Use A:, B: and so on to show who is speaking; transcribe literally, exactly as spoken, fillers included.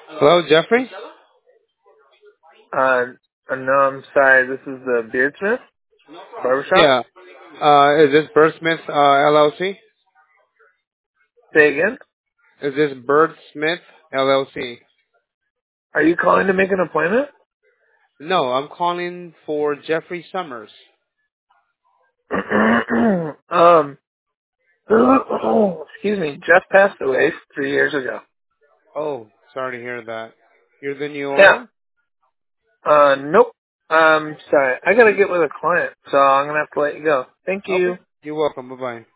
A: Hello, Jeffrey?
B: Uh, uh, no, I'm sorry. This is the Beardsmith Barbershop.
A: Yeah. Uh, is this Birdsmith uh, L L C?
B: Say again.
A: Is this Birdsmith L L C?
B: Are you calling to make an appointment?
A: No, I'm calling for Jeffrey Summers.
B: um, excuse me. Jeff passed away three years ago.
A: Oh, sorry to hear that. You're the new
B: Yeah.
A: owner?
B: Uh, nope. Um, sorry. I gotta get with a client, so I'm gonna have to let you go. Thank
A: Okay.
B: you.
A: You're welcome. Bye-bye.